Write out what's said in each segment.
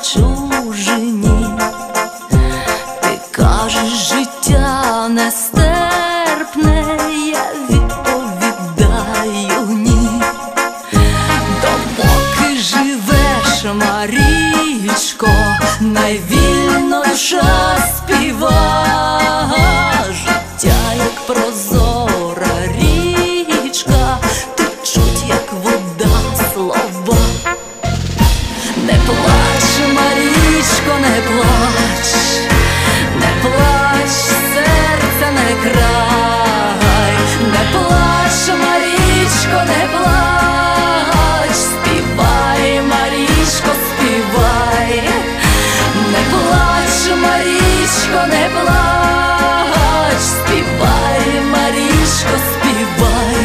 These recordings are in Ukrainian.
чужині. Ти кажеш, життя нестерпне, я відповідаю ні. Допоки живеш, Марічко, найвільно душа співа. Життя як прозора річка, течуть як вода слова. Не плач, Марічко, не плач, не плач, серця не край. Не плач, Марічко, не плач, співай, Марічко, співай. Не плач, Марічко, не плач, співай, Марічко, співай.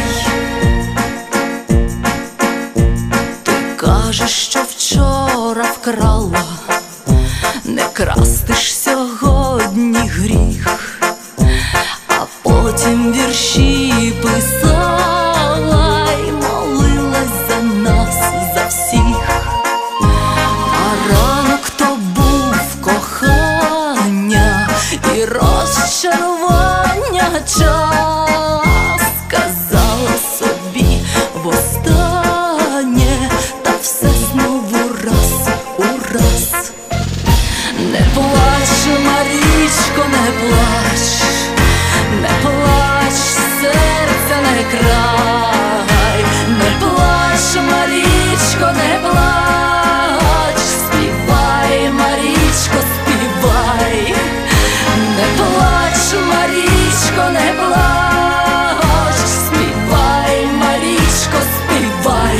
Ти кажеш, що вчора вкрала, не красти ж сьогодні гріх, а потім вірші писала й молилась за нас, за всіх. А ранок то був кохання і розчарування час. Сказала собі востаннє, та все знову раз у раз. Не плач, Марічко, не плач, не плач, серця не край. Не плач, Марічко, не плач, співай, Марічко, співай. Не плач, Марічко, не плач, співай, Марічко, співай.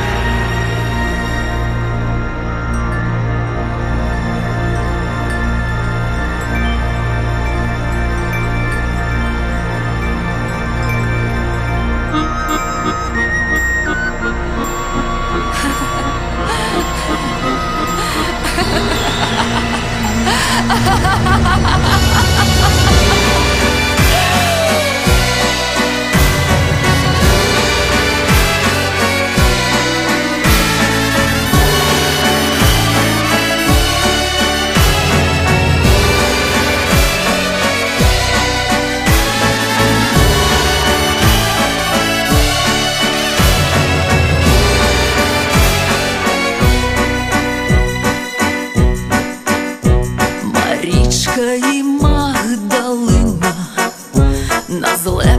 Марічка і Магдалина на зле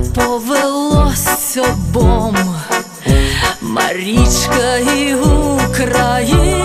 повелось обом. Марічка і Україна